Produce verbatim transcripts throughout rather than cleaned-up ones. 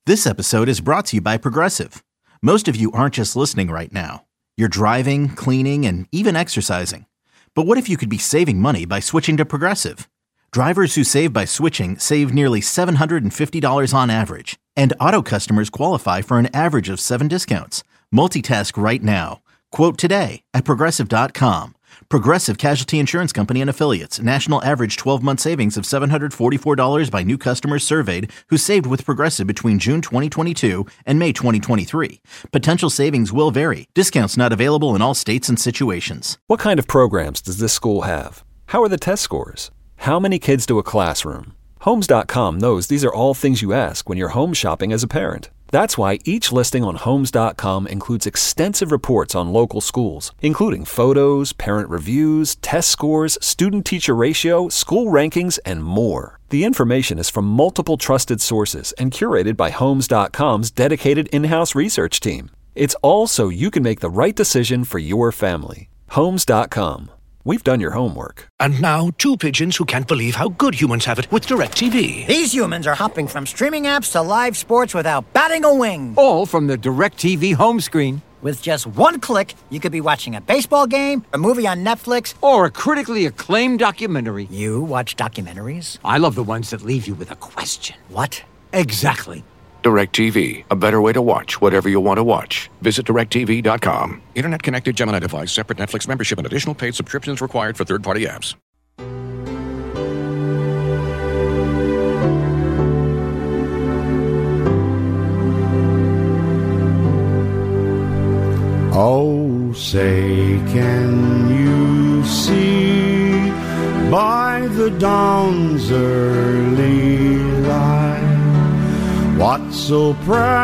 This episode is brought to you by Progressive. Most of you aren't just listening right now. You're driving, cleaning, and even exercising. But what if you could be saving money by switching to Progressive? Drivers who save by switching save nearly seven hundred fifty dollars on average. And auto customers qualify for an average of seven discounts. Multitask right now. Quote today at Progressive dot com. Progressive Casualty Insurance Company and Affiliates. National average twelve-month savings of seven hundred forty-four dollars by new customers surveyed who saved with Progressive between June twenty twenty-two and May twenty twenty-three. Potential savings will vary. Discounts not available in all states and situations. What kind of programs does this school have? How are the test scores? How many kids do a classroom? Homes dot com knows these are all things you ask when you're home shopping as a parent. That's why each listing on Homes dot com includes extensive reports on local schools, including photos, parent reviews, test scores, student-teacher ratio, school rankings, and more. The information is from multiple trusted sources and curated by Homes dot com's dedicated in-house research team. It's all so you can make the right decision for your family. Homes dot com. We've done your homework. And now, two pigeons who can't believe how good humans have it with DirecTV. These humans are hopping from streaming apps to live sports without batting a wing. All from the DirecTV home screen. With just one click, you could be watching a baseball game, a movie on Netflix, or a critically acclaimed documentary. You watch documentaries? I love the ones that leave you with a question. What? Exactly. DirecTV, a better way to watch whatever you want to watch. Visit Direct T V dot com. Internet-connected Gemini device, separate Netflix membership, and additional paid subscriptions required for third-party apps. Oh, say, can you see by the dawn's early light what so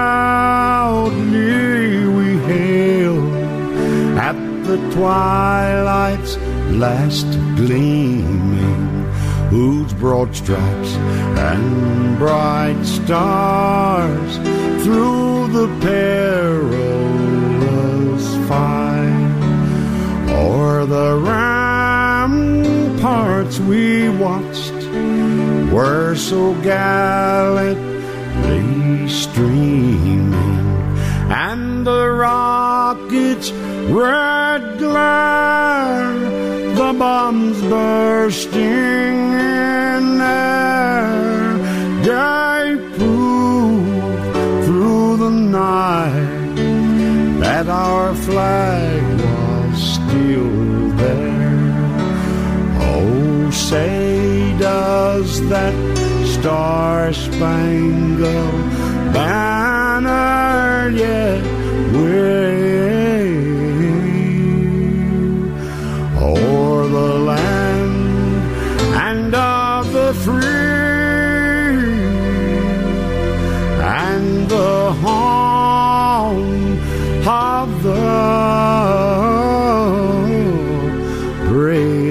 proudly we hailed at the twilight's last gleaming, whose broad stripes and bright stars through the perilous fight o'er the ramparts we watched were so gallant streaming, and the rocket's red glare, the bombs bursting in air, gave proof through the night that our flag was still there. Oh, say, does that Star-Spangled Banner yet wave o'er the land and of the free and the home of the brave.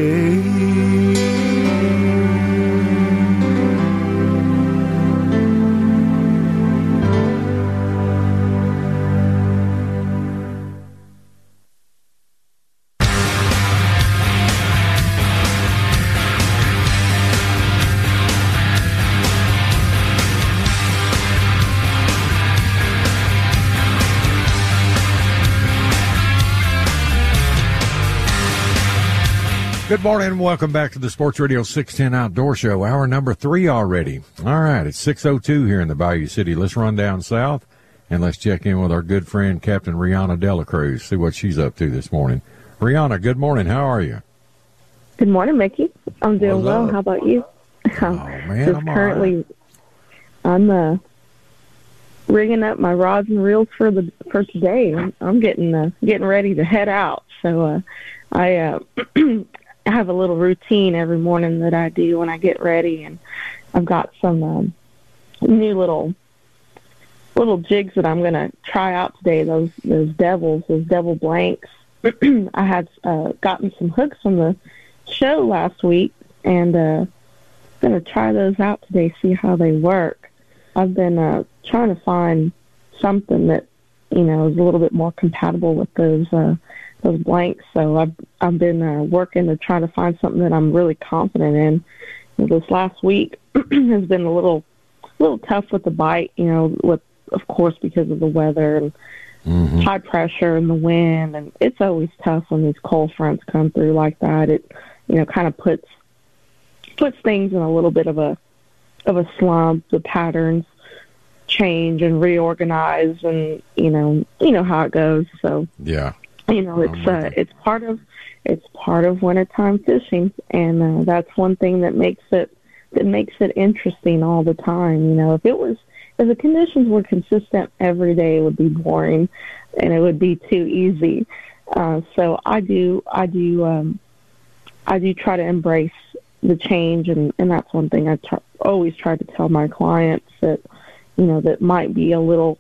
Good morning and welcome back to the Sports Radio six ten Outdoor Show. Hour number three already. All right, it's six oh two here in the Bayou City. Let's run down south and let's check in with our good friend, Captain Rihanna Delacruz, see what she's up to this morning. Rihanna, good morning. How are you? Good morning, Mickey. I'm doing What's well. up? How about you? Oh, man, Just I'm currently, all right. I'm uh, rigging up my rods and reels for the for today. I'm, I'm getting uh, getting ready to head out. So uh, I uh, I have a little routine every morning that I do when I get ready, and I've got some um, new little little jigs that I'm going to try out today. Those those devils, those devil blanks. I had uh, gotten some hooks from the show last week, and uh, going to try those out today, see how they work. I've been uh, trying to find something that, you know, is a little bit more compatible with those uh, those blanks. So I've I've been uh, working to try to find something that I'm really confident in. You know, this last week has been a little little tough with the bite, you know, with of course, because of the weather and mm-hmm. high pressure and the wind. And it's always tough when these cold fronts come through like that. It, you know, kind of puts puts things in a little bit of a of a slump. The patterns change and reorganize, and you know, you know how it goes. So yeah, you know, it's uh, it's part of it's part of wintertime fishing, and uh, that's one thing that makes it that makes it interesting all the time. You know, if it was if the conditions were consistent every day, it would be boring, and it would be too easy. Uh, so I do I do um, I do try to embrace the change, and, and that's one thing I t- always try to tell my clients that, you know, that might be a little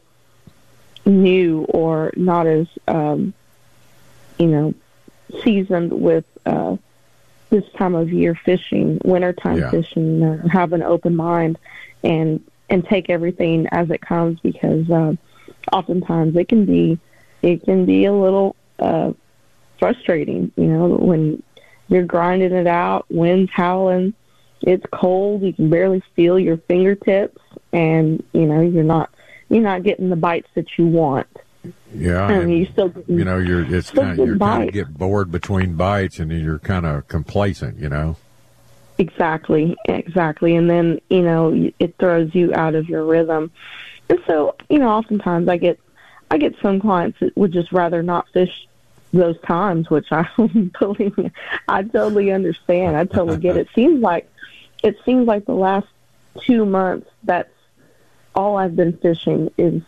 new or not as, um, you know, seasoned with uh, this time of year fishing, wintertime yeah. fishing, uh, have an open mind and and take everything as it comes, because uh, oftentimes it can be it can be a little uh, frustrating, you know, when you're grinding it out, wind's howling, it's cold, you can barely feel your fingertips, and you know you're not you're not getting the bites that you want. Yeah, I mean, and, you still getting, you know you're it's kind of, you're kind of get bored between bites, and you're kind of complacent, you know. Exactly, exactly, and then you know it throws you out of your rhythm, and so you know oftentimes I get I get some clients that would just rather not fish those times, which I believe me, I totally understand. I totally get it. Seems like it seems like the last two months that's all I've been fishing is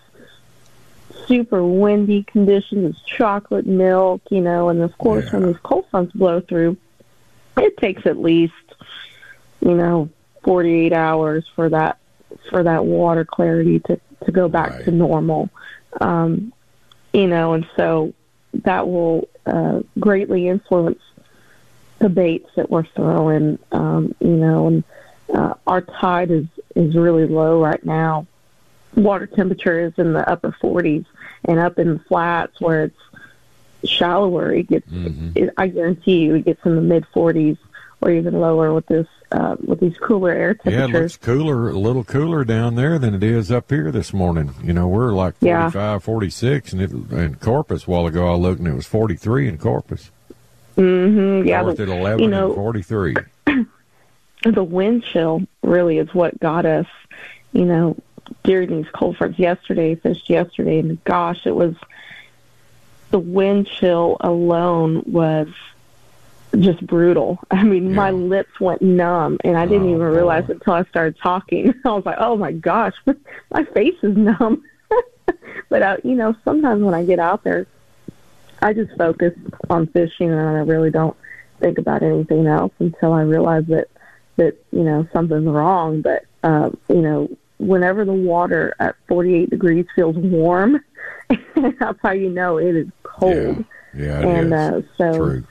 super windy conditions, chocolate milk, you know, and of course yeah. when these cold fronts blow through, it takes at least, you know, forty-eight hours for that for that water clarity to, to go back right. to normal. Um, you know, and so that will uh, greatly influence the baits that we're throwing, um, you know, and uh, our tide is, is really low right now. Water temperature is in the upper forties, and up in the flats where it's shallower, it gets, mm-hmm. it, I guarantee you it gets in the mid forties or even lower with this uh, with these cooler air temperatures. Yeah, it looks cooler, a little cooler down there than it is up here this morning. You know, we're like forty-five, yeah. forty-six, and it, in Corpus a while ago I looked and it was forty-three in Corpus. Mm-hmm. Yeah, North at eleven you know, and forty-three. The wind chill really is what got us, you know, during these cold fronts yesterday, fished yesterday, and gosh, it was, the wind chill alone was just brutal. I mean, yeah. my lips went numb, and I didn't oh, even realize it until I started talking. I was like, oh my gosh, my face is numb. But, uh, you know, sometimes when I get out there, I just focus on fishing, and I really don't think about anything else until I realize that, that you know, something's wrong. But, uh, you know, whenever the water at forty-eight degrees feels warm, that's how you know it is cold. Yeah, yeah it and, is. Uh, so, True.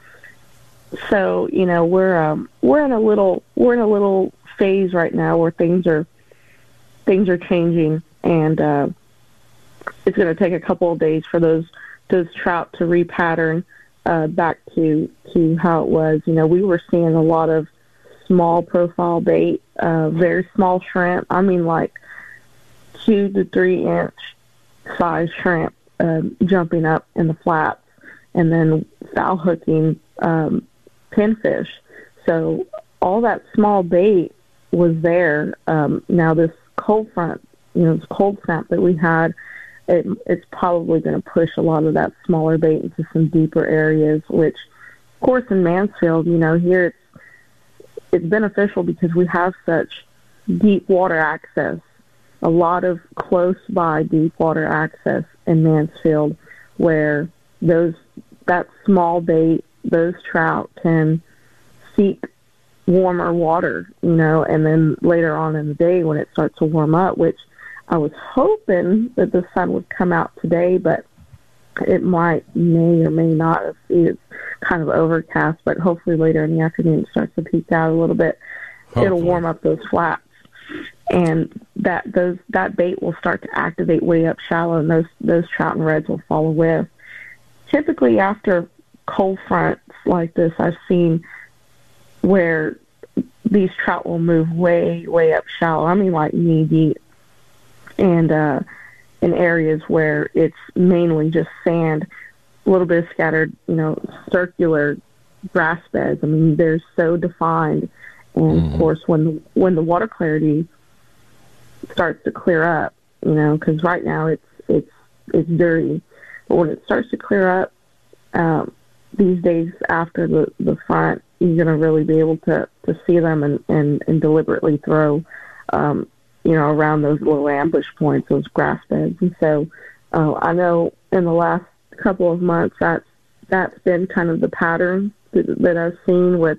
So, you know, we're um, we're in a little we're in a little phase right now where things are things are changing, and uh, it's going to take a couple of days for those those trout to repattern uh, back to to how it was. You know, we were seeing a lot of small profile bait, uh, very small shrimp. I mean, like two to three inch size shrimp uh, jumping up in the flats, and then foul hooking um, pinfish. So all that small bait was there. Um, now this cold front, you know, this cold snap that we had, it, it's probably going to push a lot of that smaller bait into some deeper areas, which, of course, in Mansfield, you know, here it's it's beneficial because we have such deep water access, a lot of close by deep water access in Mansfield, where those that small bait, those trout can seek warmer water, you know, and then later on in the day when it starts to warm up, which I was hoping that the sun would come out today, but it might, may or may not. It's kind of overcast, but hopefully later in the afternoon it starts to peak out a little bit. Hopefully. It'll warm up those flats, and that those that bait will start to activate way up shallow, and those those trout and reds will follow with. Typically after cold fronts like this, I've seen where these trout will move way, way up shallow. I mean, like knee deep. And, uh, in areas where it's mainly just sand, a little bit of scattered, you know, circular grass beds. I mean, they're so defined. And Mm-hmm. of course, when when the water clarity starts to clear up, you know, because right now it's it's it's dirty, but when it starts to clear up, um, these days after the the front, you're gonna really be able to to see them and and, and deliberately throw, um, you know, around those little ambush points, those grass beds. And so, uh, I know in the last couple of months that's that's been kind of the pattern that, that I've seen with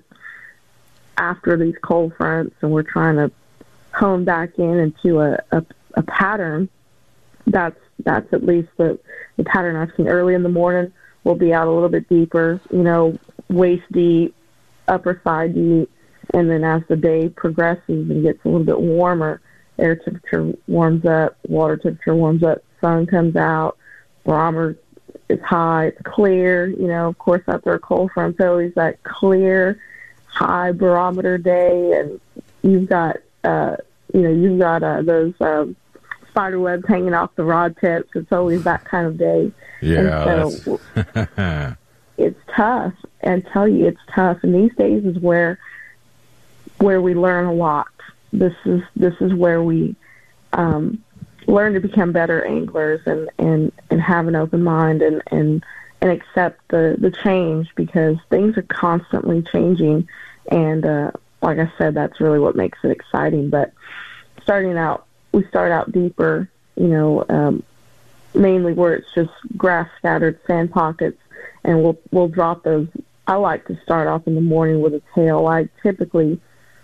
after these cold fronts, and we're trying to hone back in into a, a, a pattern. That's that's at least the, the pattern I've seen. Early in the morning, we'll be out a little bit deeper, you know, waist deep, upper thigh deep, and then as the day progresses and gets a little bit warmer, air temperature warms up, water temperature warms up, sun comes out, barometer is high, it's clear. You know, of course, after a cold front, it's always that clear, high barometer day, and you've got, uh, you know, you've got uh, those um, spider webs hanging off the rod tips. It's always that kind of day. Yeah, and so it's tough. And tell you, it's tough. And these days is where where we learn a lot. This is this is where we um, learn to become better anglers and, and, and have an open mind and, and and accept the, the change, because things are constantly changing. And uh, like I said, that's really what makes it exciting. But starting out, we start out deeper, you know, um, mainly where it's just grass scattered sand pockets, and we'll we'll drop those. I like to start off in the morning with a tail. I typically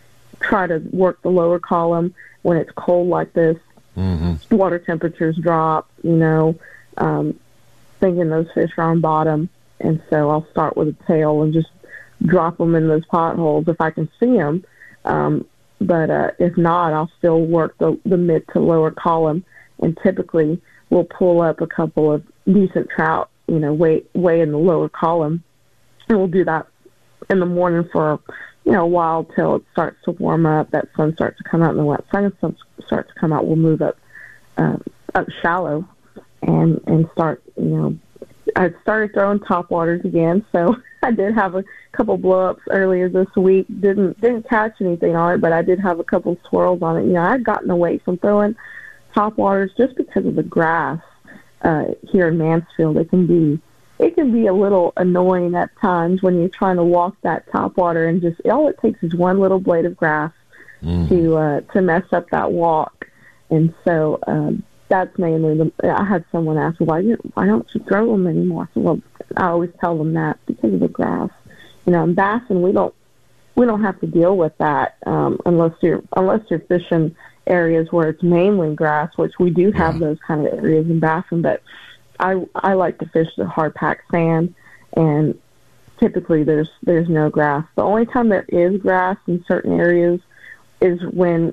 try to work the lower column when it's cold like this. Mm-hmm. Water temperatures drop, you know, um, thinking those fish are on bottom. And so I'll start with a tail and just drop them in those potholes if I can see them. Um, but uh, if not, I'll still work the, the mid to lower column, and typically we'll pull up a couple of decent trout, you know, way, way in the lower column. And we'll do that in the morning for, you know, a while till it starts to warm up, that sun starts to come out, and the wet sun starts to come out. We'll move up uh, up shallow and and start, you know, I started throwing topwaters again, so I did have a couple blow-ups earlier this week. Didn't didn't catch anything on it, but I did have a couple swirls on it. You know, I'd gotten away from throwing topwaters just because of the grass uh, here in Mansfield. It can be it can be a little annoying at times when you're trying to walk that topwater, and just all it takes is one little blade of grass mm. to uh, to mess up that walk. And so um, that's mainly the. I had someone ask, why you, why don't you throw them anymore? I said, well, I always tell them that because of the grass. You know, in bassing, we don't we don't have to deal with that um, unless you're unless you're fishing areas where it's mainly grass, which we do have yeah. those kind of areas in bassing. But I I like to fish the hard packed sand, and typically there's there's no grass. The only time there is grass in certain areas is when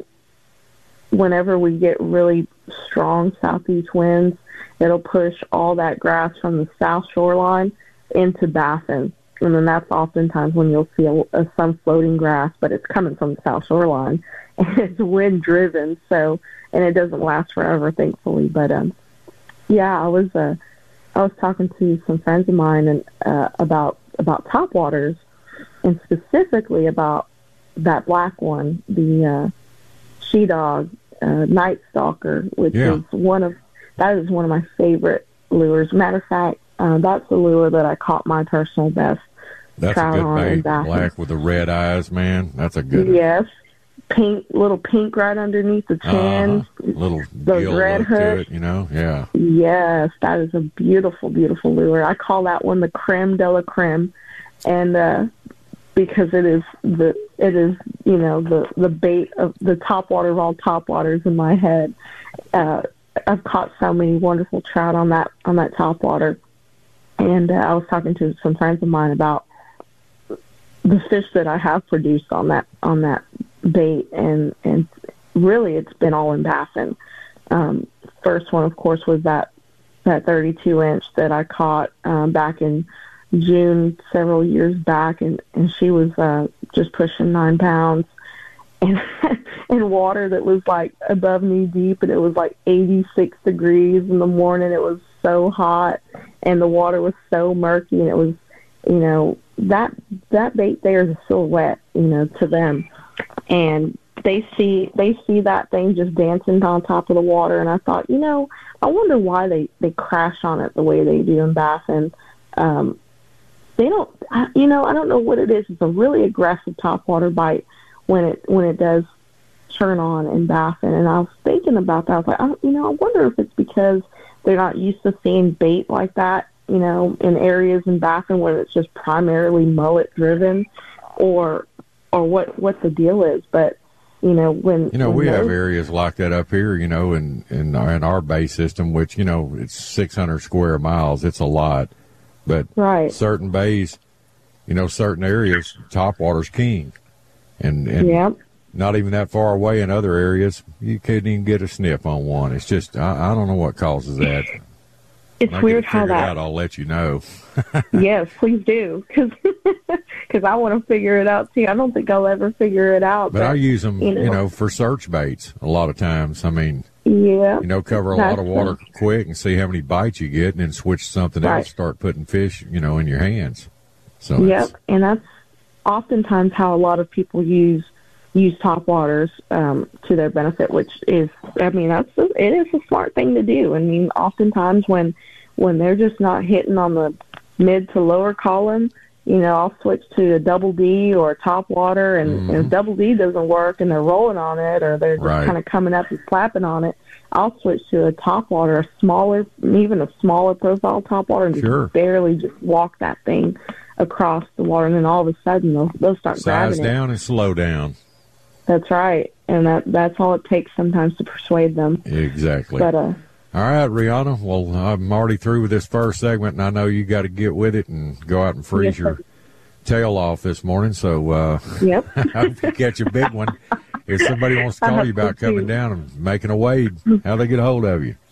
whenever we get really strong southeast winds, it'll push all that grass from the south shoreline into Baffin. And then that's oftentimes when you'll see a, a, some floating grass, but it's coming from the south shoreline, and it's wind driven. So, and it doesn't last forever, thankfully. But um, yeah, I was uh, I was talking to some friends of mine and uh, about about topwaters, and specifically about that black one, the uh, she dog uh, night stalker, which yeah. is one of that is one of my favorite lures. Matter of fact, uh, that's the lure that I caught my personal best that's trout a good on in bait. Baffin. Black with the red eyes, man. That's a good yes. Pink, little pink right underneath the chin. Uh-huh. Little those red look to hooks. it, you know, yeah. Yes, that is a beautiful, beautiful lure. I call that one the creme de la creme, and uh, because it is the it is you know the the bait of the topwater of all topwaters in my head. Uh, I've caught so many wonderful trout on that on that topwater, and uh, I was talking to some friends of mine about the fish that I have produced on that on that bait, and and really it's been all in Baffin. Um, first one, of course, was that that thirty-two inch that I caught um, back in June several years back, and and she was uh, just pushing nine pounds. and and water that was like above knee deep, and it was like eighty-six degrees in the morning. It was so hot, and the water was so murky, and it was, you know, that that bait there is a silhouette, you know, to them, and they see they see that thing just dancing on top of the water, and I thought, you know, I wonder why they they crash on it the way they do in Baffin. Um, they don't, I, you know, I don't know what it is. It's a really aggressive topwater bite when it when it does turn on in Baffin, and I was thinking about that. I was like, I, you know, I wonder if it's because they're not used to seeing bait like that, you know, in areas in Baffin where it's just primarily mullet driven, or or what what the deal is. But you know, when you know when we those, have areas like that up here, you know, in in our, in our bay system, which, you know, it's six hundred square miles. It's a lot, but right. certain bays, you know, certain areas, topwater's king, and and yep. not even that far away in other areas, you couldn't even get a sniff on one. It's just I, I don't know what causes that. It's when I weird get it how figured that. out, I'll let you know. Yes, please do, because I want to figure it out too. I don't think I'll ever figure it out. But, but I use them, you know, you know, for search baits a lot of times. I mean, yeah, you know, cover a lot of water quick and see how many bites you get, and then switch to something right. else, start putting fish, you know, in your hands. So yep, and that's oftentimes how a lot of people use use topwaters um, to their benefit, which is, I mean, that's a, it is a smart thing to do. I mean, oftentimes when when they're just not hitting on the mid to lower column, you know, I'll switch to a double D or a topwater, and, mm-hmm. and if double D doesn't work and they're rolling on it, or they're just right. kind of coming up and slapping on it, I'll switch to a topwater, a smaller, even a smaller profile topwater, and sure. just barely just walk that thing across the water, and then all of a sudden they'll, they'll start size grabbing down it. and slow down. That's right, and that that's all it takes sometimes to persuade them. Exactly. But uh, all right, Rihanna. Well, I'm already through with this first segment, and I know you got to get with it and go out and freeze yes, your sir. tail off this morning. So uh, yep. I hope you catch a big one. If somebody wants to call you about so coming down and making a wade, how they get a hold of you?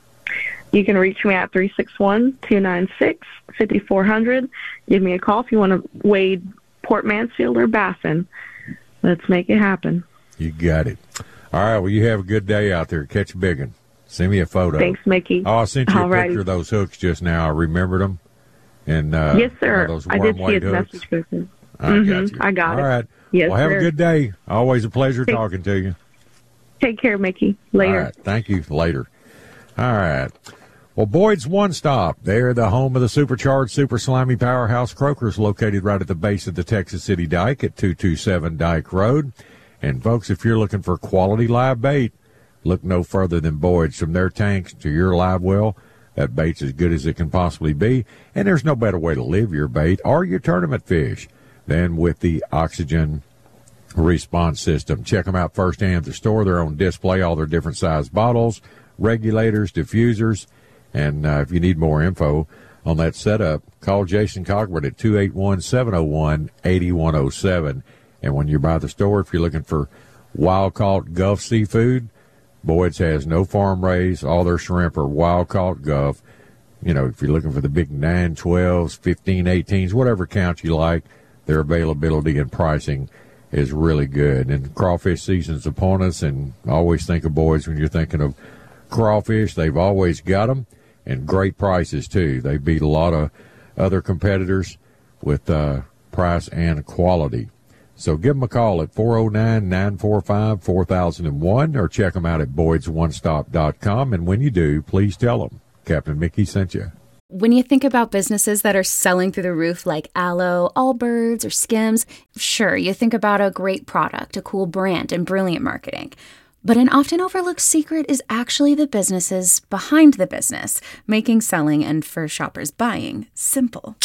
You can reach me at three six one, two nine six, five four zero zero. Give me a call if you want to wade Port Mansfield or Baffin. Let's make it happen. You got it. All right, well, you have a good day out there. Catch a big one. Send me a photo. Thanks, Mickey. Oh, I sent you Alrighty. a picture of those hooks just now. I remembered them. And, uh, yes, sir. those I did see worm-weight his hooks. message. Person. I mm-hmm. got you. I got All it. All right. Yes, well, have sir. a good day. Always a pleasure Take, talking to you. Take care, Mickey. Later. All right. Thank you. Later. All right. Well, Boyd's One Stop. They're the home of the supercharged, super slimy powerhouse Croakers, located right at the base of the Texas City Dike at two two seven Dike Road. And, folks, if you're looking for quality live bait, look no further than Boyd's. From their tanks to your live well, that bait's as good as it can possibly be. And there's no better way to live your bait or your tournament fish than with the Oxygen Response System. Check them out firsthand at the store. They're on display, all their different size bottles, regulators, diffusers. And uh, if you need more info on that setup, call Jason Cogbert at two eight one, seven oh one, eight one oh seven. And when you're by the store, if you're looking for wild-caught Gulf seafood, Boyd's has no farm raised. All their shrimp are wild-caught Gulf. You know, if you're looking for the big nine, twelves, fifteen, eighteens, whatever count you like, their availability and pricing is really good. And crawfish season's upon us, and always think of Boyd's when you're thinking of crawfish. They've always got them, and great prices, too. They beat a lot of other competitors with uh, price and quality. So give them a call at four oh nine, nine four five, four thousand one or check them out at boyds one stop dot com. And when you do, please tell them Captain Mickey sent you. When you think about businesses that are selling through the roof like Aloe, Allbirds, or Skims, sure, you think about a great product, a cool brand, and brilliant marketing. But an often overlooked secret is actually the businesses behind the business, making selling and for shoppers buying simple.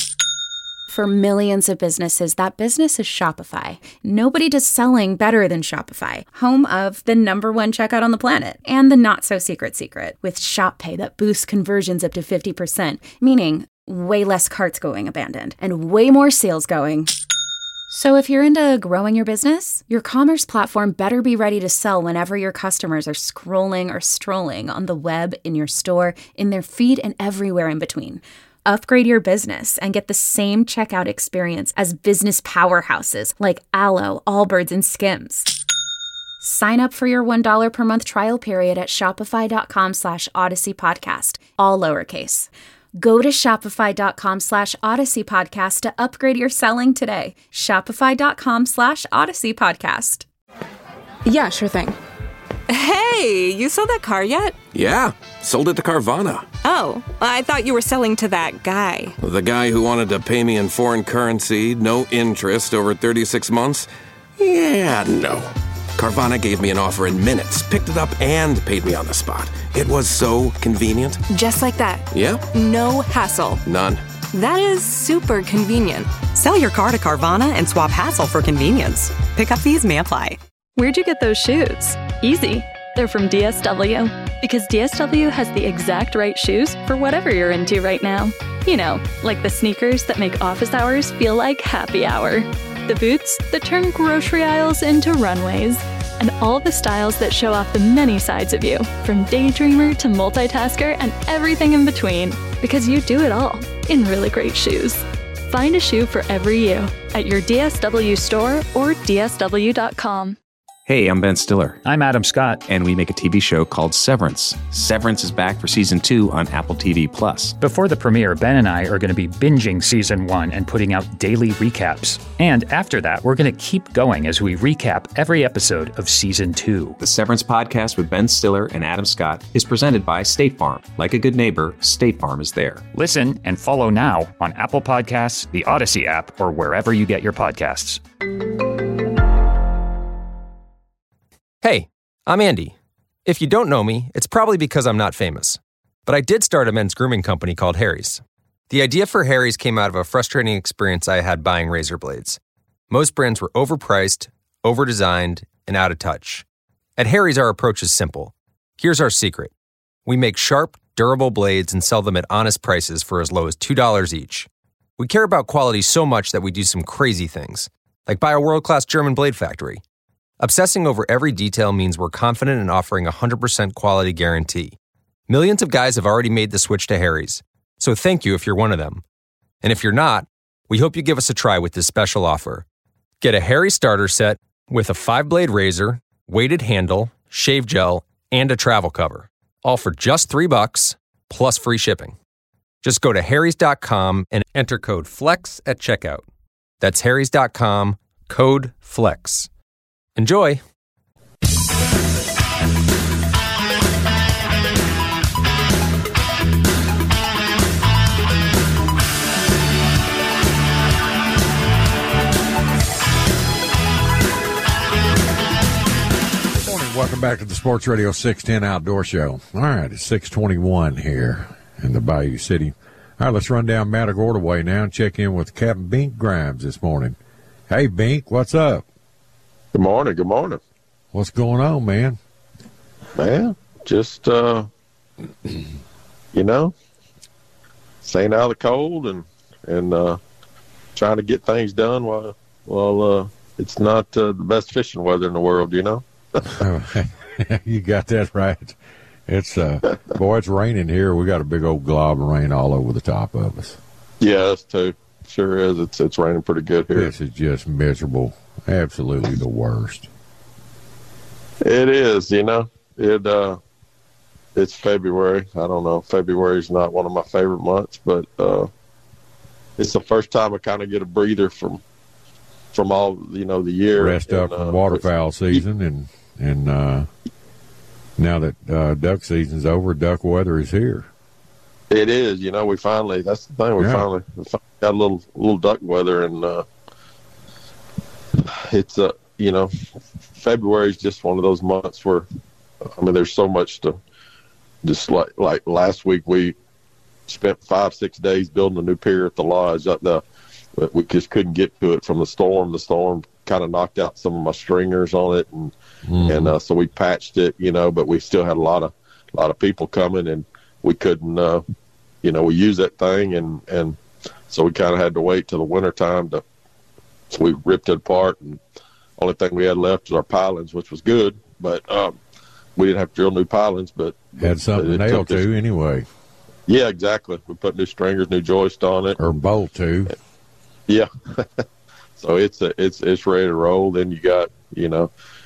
For millions of businesses, that business is Shopify. Nobody does selling better than Shopify, home of the number one checkout on the planet, and the not-so-secret secret, with Shop Pay that boosts conversions up to fifty percent, meaning way less carts going abandoned, and way more sales going. So if you're into growing your business, your commerce platform better be ready to sell whenever your customers are scrolling or strolling on the web, in your store, in their feed, and everywhere in between. Upgrade your business and get the same checkout experience as business powerhouses like Aloe, Allbirds, and Skims. Sign up for your one dollar per month trial period at shopify.com slash Odyssey Podcast, all lowercase. Go to shopify.com slash Odyssey Podcast to upgrade your selling today. Shopify.com slash Odyssey Podcast. Yeah, sure thing. Hey, you sold that car yet? Yeah, sold it to Carvana. Oh, I thought you were selling to that guy. The guy who wanted to pay me in foreign currency, no interest, over thirty-six months? Yeah, no. Carvana gave me an offer in minutes, picked it up, and paid me on the spot. It was so convenient. Just like that. Yeah? No hassle. None. That is super convenient. Sell your car to Carvana and swap hassle for convenience. Pickup fees may apply. Where'd you get those shoes? Easy. They're from D S W. Because D S W has the exact right shoes for whatever you're into right now. You know, like the sneakers that make office hours feel like happy hour. The boots that turn grocery aisles into runways. And all the styles that show off the many sides of you, from daydreamer to multitasker and everything in between. Because you do it all in really great shoes. Find a shoe for every you at your D S W store or D S W dot com. Hey, I'm Ben Stiller. I'm Adam Scott. And we make a T V show called Severance. Severance is back for season two on Apple T V Plus. Before the premiere, Ben and I are going to be binging season one and putting out daily recaps. And after that, we're going to keep going as we recap every episode of season two. The Severance podcast with Ben Stiller and Adam Scott is presented by State Farm. Like a good neighbor, State Farm is there. Listen and follow now on Apple Podcasts, the Odyssey app, or wherever you get your podcasts. Hey, I'm Andy. If you don't know me, it's probably because I'm not famous. But I did start a men's grooming company called Harry's. The idea for Harry's came out of a frustrating experience I had buying razor blades. Most brands were overpriced, overdesigned, and out of touch. At Harry's, our approach is simple. Here's our secret. We make sharp, durable blades and sell them at honest prices for as low as two dollars each. We care about quality so much that we do some crazy things, like buy a world-class German blade factory. Obsessing over every detail means we're confident in offering a one hundred percent quality guarantee. Millions of guys have already made the switch to Harry's, so thank you if you're one of them. And if you're not, we hope you give us a try with this special offer. Get a Harry starter set with a five-blade razor, weighted handle, shave gel, and a travel cover, all for just three bucks plus free shipping. Just go to harrys dot com and enter code FLEX at checkout. That's harrys dot com, code FLEX. Enjoy! Welcome back to the Sports Radio six ten Outdoor Show. All right, it's six twenty-one here in the Bayou City. All right, let's run down Matagorda Way now and check in with Captain Bink Grimes this morning. Hey, Bink, what's up? Good morning, good morning. What's going on, man? Man, just, uh, you know, staying out of the cold and, and uh, trying to get things done while, while uh, it's not uh, the best fishing weather in the world, you know? You got that right. It's uh, boy, it's raining here. We got a big old glob of rain all over the top of us. Yeah, us too. Sure is. It's it's raining pretty good here. This is just miserable. Absolutely the worst. It is. You know, it. Uh, it's February. I don't know. February is not one of my favorite months, but uh, it's the first time I kind of get a breather from from all you know the year. Rest and, up from uh, waterfowl season and. And uh, now that uh, duck season's over, duck weather is here. It is, you know. We finally, that's the thing. We yeah. finally, we finally got a little, little duck weather, and uh, it's uh, you know, February is just one of those months where, I mean, there's so much to. Just like like last week, we spent five, six days building a new pier at the lodge. The we just couldn't get to it from the storm. The storm kind of knocked out some of my stringers on it, and. Mm. And uh, so we patched it, you know, but we still had a lot of a lot of people coming, and we couldn't, uh, you know, we used that thing, and, and so we kind of had to wait till the winter time to. So we ripped it apart, and only thing we had left was our pilings, which was good, but um, we didn't have to drill new pilings, but had something to nail to anyway. Yeah, exactly. We put new stringers, new joist on it, or bolt too. Yeah. So it's a, it's it's ready to roll. Then you got, you know.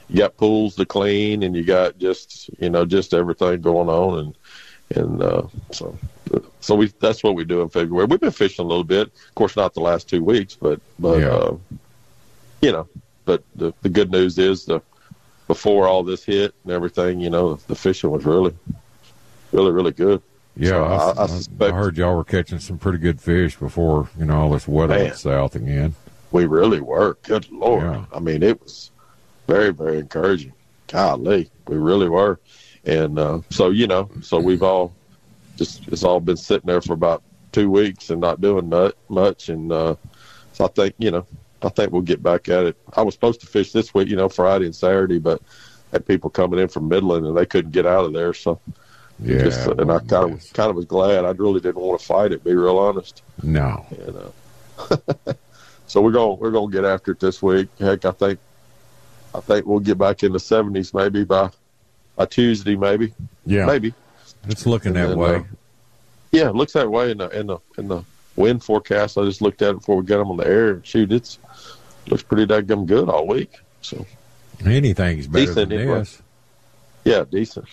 you got pools to clean, and you got just you know just everything going on, and and uh, so so we that's what we do in February. We've been fishing a little bit, of course, not the last two weeks, but but Yeah. uh, you know, but the the good news is the before all this hit and everything, you know, the fishing was really, really, really good. Yeah, So I, I, I I, suspect I heard y'all were catching some pretty good fish before, you know, all this weather Man. went south again. we really were. Good Lord. Yeah. I mean, it was very, very encouraging. Golly, we really were. And uh, so, you know, so we've all just, it's all been sitting there for about two weeks and not doing much. much. And uh, so I think, you know, I think we'll get back at it. I was supposed to fish this week, you know, Friday and Saturday, but had people coming in from Midland and they couldn't get out of there. So, Yeah, just, and I kind of kind of was glad. I really didn't want to fight it, be real honest. No. And, uh, so we're going we're going to get after it this week. Heck, I think I think we'll get back in the seventies maybe by by Tuesday, maybe. Yeah. maybe. It's looking And that then, way. uh, yeah, it looks that way in the in the in the wind forecast. I just looked at it before we got them on the air. Shoot, it's looks pretty daggum good all week. So Anything's better decent than anyway. this. Yeah, decent.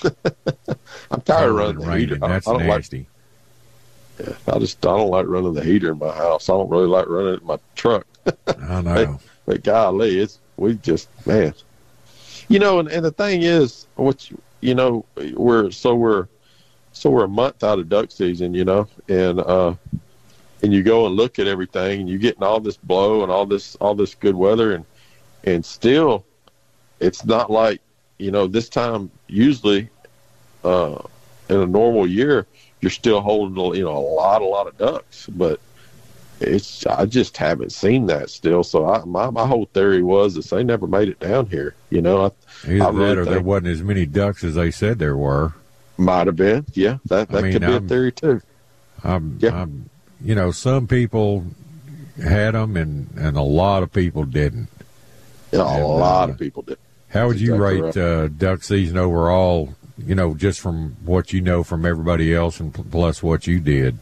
I'm tired of running the Raining, heater. I, That's I don't nasty. like. Yeah, I just I don't like running the heater in my house. I don't really like running it in my truck. I know. But, but golly, it's we just man, you know. And, and the thing is, what you, you know, we're so we're so we're a month out of duck season, you know, and uh, and you go and look at everything, and you're getting all this blow and all this all this good weather, and and still, it's not like. You know, this time, usually, uh, in a normal year, you're still holding, you know, a lot, a lot of ducks. But it's, I just haven't seen that still. So I, my, my whole theory was that they never made it down here. You know, I, Either I that really or there think wasn't as many ducks as they said there were. might have been. Yeah, that, that I mean, could be I'm- a theory too. I'm, Yeah. I'm, you know, some people had them and, and a lot of people didn't. Yeah, a And, lot uh, of people did. How would you Exactly rate right. uh, duck season overall, you know, just from what you know from everybody else and pl- plus what you did?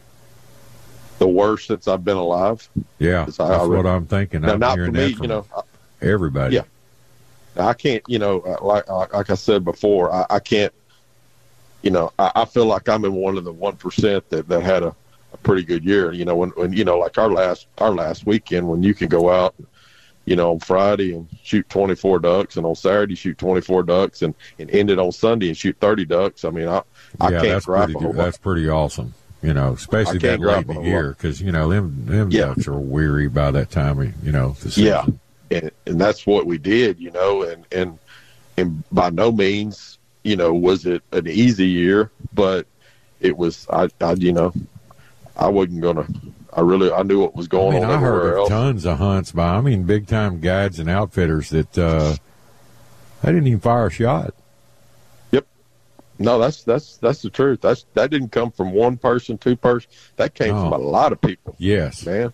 The worst since I've been alive. Yeah, 'Cause that's I- I what re- I'm thinking. Now, I'm not for hearing me, that from you know. I, everybody. Yeah. Now, I can't, you know, uh, like like I said before, I, I can't, you know, I, I feel like I'm in one of the one percent that, that had a, a pretty good year. You know, when, when you know, like our last our last weekend, when you can go out, you know, on Friday and shoot twenty-four ducks, and on Saturday shoot twenty-four ducks, and, and end it on Sunday and shoot thirty ducks. I mean, I I yeah, can't that's gripe pretty. a whole That's pretty awesome. You know, especially I can't that late gripe in a the whole year lot. because you know them them Yeah. ducks are weary by that time. Of, you know, the season. Yeah, and and that's what we did, you know, and and and by no means, you know, was it an easy year, but it was. I, I you know, I wasn't gonna. I really, I knew what was I going mean, on I everywhere heard of else. tons of hunts by, I mean, big time guides and outfitters that uh, they didn't even fire a shot. Yep. No, that's that's that's the truth. That's that didn't come from one person, two person. That came No. from a lot of people. Yes, Man.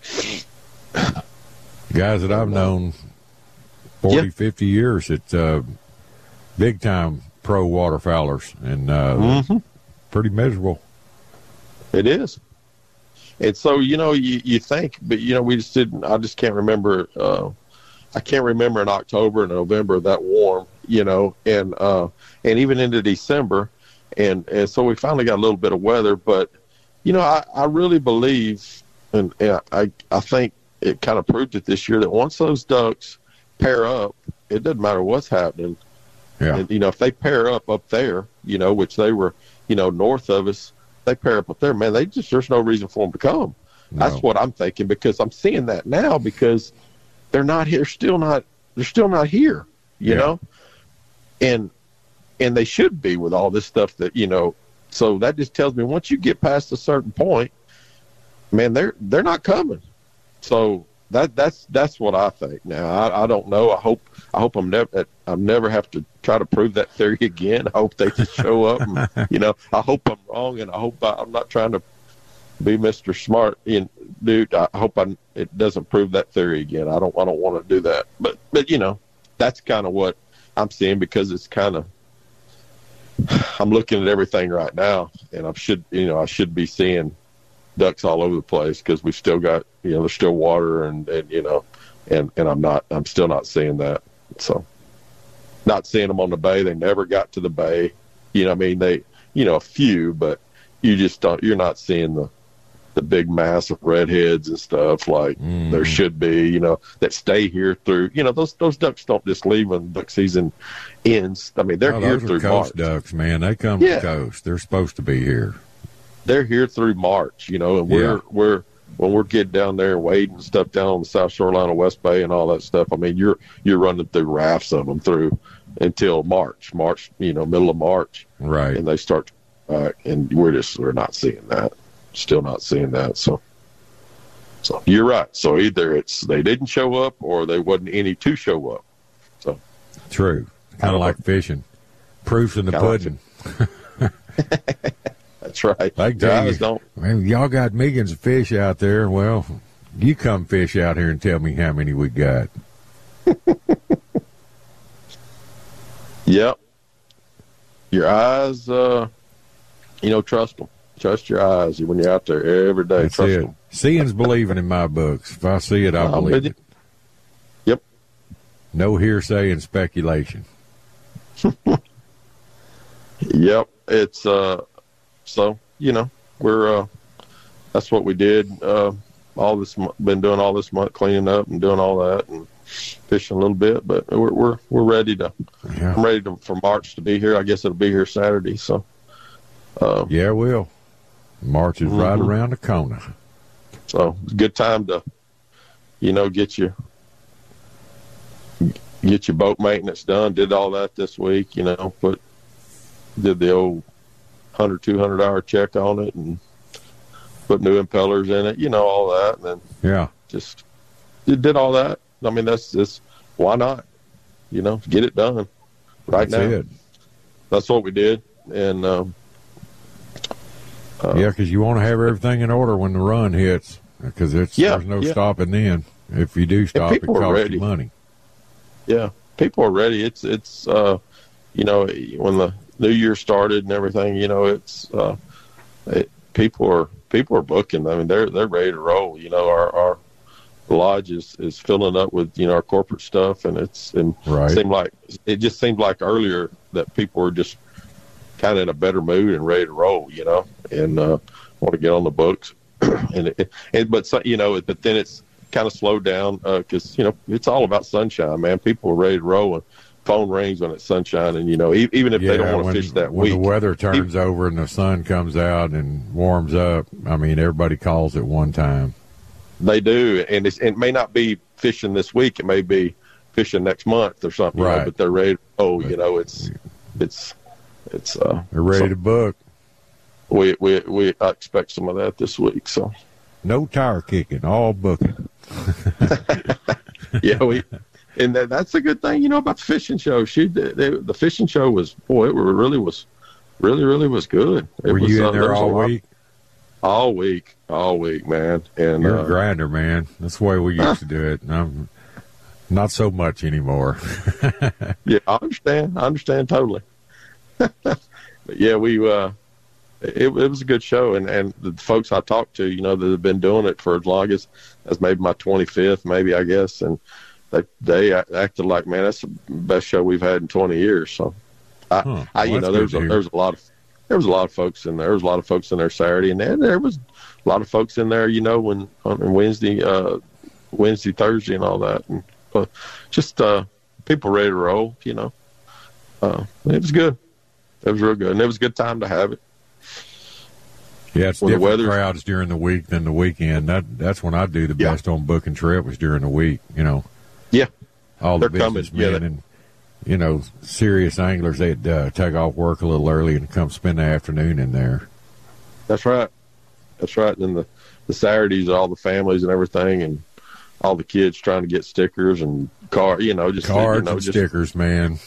guys that I've known forty, Yeah. fifty years at uh, big time pro waterfowlers and uh, Mhm. pretty miserable. It is. And so, you know, you, you think, but, you know, we just didn't, I just can't remember, uh, I can't remember in October and November that warm, you know, and, uh, and even into December. And, and so we finally got a little bit of weather, but, you know, I, I really believe, and, and I, I think it kind of proved it this year that once those ducks pair up, it doesn't matter what's happening. Yeah. And, you know, if they pair up up there, you know, which they were, you know, north of us, they pair up up there, man, they just, there's no reason for them to come. No. That's what I'm thinking, because I'm seeing that now, because they're not here, still not, they're still not here, you Yeah. know? And, and they should be with all this stuff that, you know, so that just tells me once you get past a certain point, man, they're, they're not coming. So that, that's, that's what I think now. I, I don't know. I hope, I hope I'm never, I'm never have to try to prove that theory again. I hope they just show up and, you know, I hope I'm wrong, and I hope I, I'm not trying to be Mister Smart, and dude, I hope I, it doesn't prove that theory again. I don't, I don't want to do that, but, but, you know, that's kind of what I'm seeing, because it's kind of, I'm looking at everything right now, and I should, you know, I should be seeing ducks all over the place, because we've still got, you know, there's still water, and, and, you know, and, and I'm not, I'm still not seeing that. So, not seeing them on the bay. They never got to the bay. You know, I mean, they, you know, a few, but you just don't. You're not seeing the the big mass of redheads and stuff like mm. there should be. You know, that stay here through. You know, those those ducks don't just leave when duck season ends. I mean, they're oh, here those through are coast March. Ducks, man. They come Yeah. to the coast. They're supposed to be here. They're here through March, you know, and we're Yeah. we're when we're getting down there and wading stuff down on the South Shoreline of West Bay and all that stuff. I mean, you're you're running through rafts of them through until March, March, you know, middle of March, right? And they start, uh, and we're just we're not seeing that, still not seeing that. So, so you're right. So either it's they didn't show up or there wasn't any to show up. So true, kind of like fishing, proofs in the pudding. That's right. I tell you, Guys don't. Man, y'all got millions of fish out there. Well, you come fish out here and tell me how many we got. Yep. Your eyes, uh, you know, trust them. Trust your eyes when you're out there every day. That's trust it. them. Seeing's believing in my books. If I see it, I I'm believe with it. you. Yep. No hearsay and speculation. Yep. It's, uh, so, you know, we're, uh, that's what we did, uh, all this, mo- been doing all this month, cleaning up and doing all that and fishing a little bit, but we're, we're, we're ready to, Yeah. I'm ready to, for March to be here. I guess it'll be here Saturday. So, uh, Yeah, it will. March is right Mhm. around the corner. so it's a good time to, you know, get your, get your boat maintenance done. Did all that this week, you know, put, did the old hundred, two hundred hour check on it and put new impellers in it, you know, all that. And then Yeah. just you did all that. I mean, that's just, why not? You know, get it done right That's now. it. That's what we did. And, um, uh, Yeah, because you want to have everything in order when the run hits, because it's Yeah, there's no yeah. stopping then. If you do stop, it people are costs ready. you money. yeah, people are ready. It's, it's, uh, you know, when the new year started and everything, you know, it's, uh, it, people are, people are booking. I mean, they're, they're ready to roll. You know, our, our lodge is, is filling up with, you know, our corporate stuff. And it's, and Right. seemed like, it just seemed like earlier that people were just kind of in a better mood and ready to roll, you know, and, uh, want to get on the books. and, it, and, but, so, you know, but then it's kind of slowed down, uh, cause, you know, it's all about sunshine, man. People are ready to roll and phone rings when it's sunshine. And, you know, e- even if they don't want when, to fish that when week, the weather turns over and the sun comes out and warms up, I mean, everybody calls at one time. they do. And it's, it may not be fishing this week. It may be fishing next month or something, you know, Right. but they're ready to roll, you know, it's, it's, it's, uh, They're ready so to book. we, we, we I expect some of that this week. So, No tire kicking, all booking. yeah, we, and that, that's a good thing, you know, about the fishing show. She, the, the, the fishing show was, boy, it really was, really, really was good. It Were was, you uh, in there there was a all lot- week? All week, all week, man. And You're uh, a grinder, man. That's the way we used to do it. I'm not so much anymore. yeah, I understand. I understand totally. But yeah, we, uh, it, it was a good show. And, and the folks I talked to, you know, that have been doing it for as long as, as maybe my twenty-fifth, maybe, I guess. And they, they acted like, man, that's the best show we've had in twenty years. So I, Huh. I, you Well, know, that's there's good a, to hear. there's a lot of, there was a lot of folks in there. There was a lot of folks in there Saturday, and then there was a lot of folks in there, you know, when on Wednesday, uh, Wednesday, Thursday, and all that, and uh, just uh, people ready to roll, you know. Uh, it was good. It was real good, and it was a good time to have it. Yeah, it's When the different weather's- crowds during the week than the weekend. That that's when I do the Yeah. best on booking trip was during the week. You know, Yeah, all the They're coming. businessmen Yeah, they- and you know serious anglers they'd uh, take off work a little early and come spend the afternoon in there. that's right. That's right. And the the Saturdays, all the families and everything, and all the kids trying to get stickers and car, you know, just Cards you know, and just, stickers, man.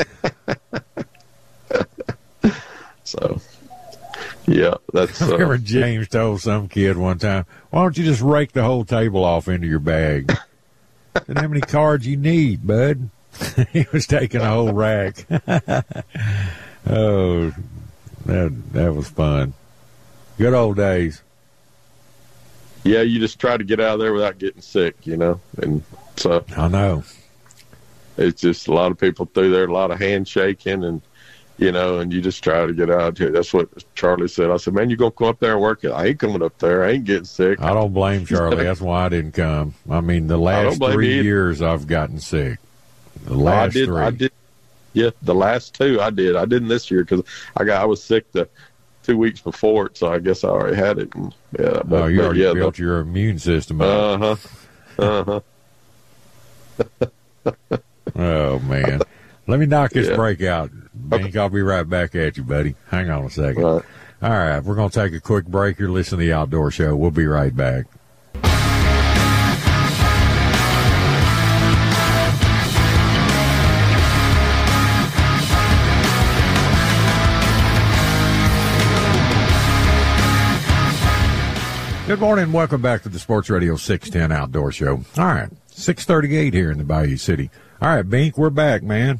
So, yeah, that's. I Uh, remember James told some kid one time, "Why don't you just rake the whole table off into your bag? And how many cards you need, bud?" He was taking a whole rack. Oh, that that was fun. Good old days. yeah, you just try to get out of there without getting sick, you know, and so I know. it's just a lot of people through there, a lot of handshaking, and you know, and you just try to get out here. That's what Charlie said. I said, man, you gonna come up there and work it? I ain't coming up there. I ain't getting sick. I don't blame Charlie. That's why I didn't come. I mean, the last three years I've gotten sick. The last I did, three. I did. Yeah, the last two I did. I didn't this year because I got I was sick the two weeks before it, so I guess I already had it. And, yeah, but, oh, you but, already yeah, built the, your immune system up. Uh huh. Uh huh. Oh man, let me knock this Yeah. break out. Bink, I'll be right back at you, buddy. Hang on a second. All right. All right, we're going to take a quick break. You're listening to the Outdoor Show. We'll be right back. Good morning. Welcome back to the Sports Radio six ten Outdoor Show. All right, six thirty-eight here in the Bayou City. All right, Bink, we're back, man.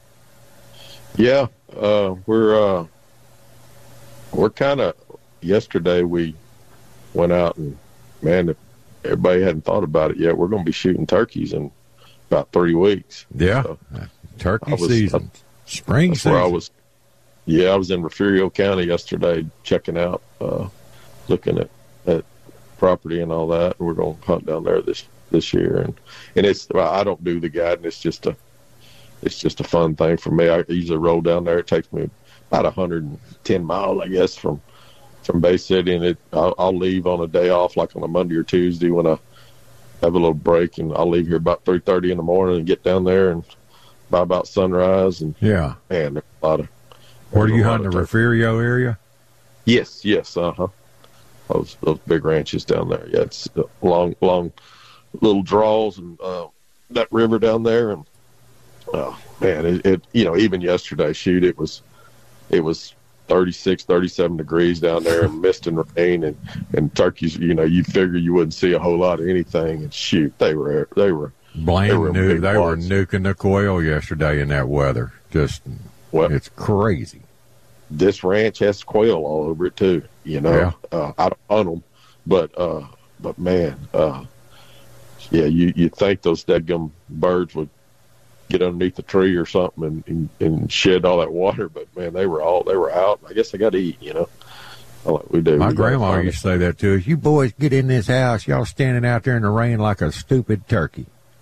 Yeah, uh, we're uh, we're kind of. Yesterday we went out and man, if everybody hadn't thought about it yet, we're going to be shooting turkeys in about three weeks. Yeah, so turkey was, season, uh, spring that's season. Where I was. Yeah, I was in Refugio County yesterday checking out, uh, looking at, at property and all that. And we're going to hunt down there this this year, and and it's well, I don't do the guiding. It's just a it's just a fun thing for me. I usually roll down there. It takes me about one hundred ten miles, I guess, from from Bay City, and it I'll, I'll leave on a day off, like on a Monday or Tuesday when I have a little break, and I'll leave here about three thirty in the morning and get down there and by about sunrise. And yeah, man, there's a lot of. Where do you hunt in the Refugio area? Yes, yes, uh huh. Those those big ranches down there. Yeah, it's long, long little draws and uh, that river down there, and oh man, it, it you know even yesterday, shoot, it was it was thirty-six, thirty-seven degrees down there, and mist and rain, and and turkeys. You know, you figure you wouldn't see a whole lot of anything, and shoot, they were they were. Blaine they were, knew they were blocks. nuking the quail yesterday in that weather. Just well, it's crazy. This ranch has quail all over it too. You know, Yeah. uh, I don't hunt them, but uh, but man, uh, yeah, you you think those deadgum birds would get underneath the tree or something and, and, and shed all that water, but man, they were all they were out. I guess they got to eat, you know, like we do. My We gotta grandma find used to say that to us. You boys get in this house. Y'all standing out there in the rain like a stupid turkey.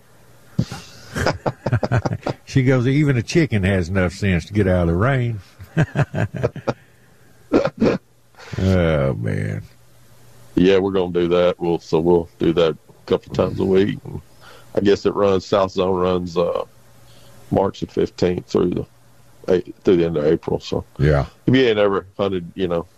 She goes, even a chicken has enough sense to get out of the rain. Oh, man. Yeah, we're going to do that. We'll so we'll do that a couple times a week. And I guess it runs South Zone runs uh, March the fifteenth through the through the end of April. So Yeah. if you ain't ever hunted, you know,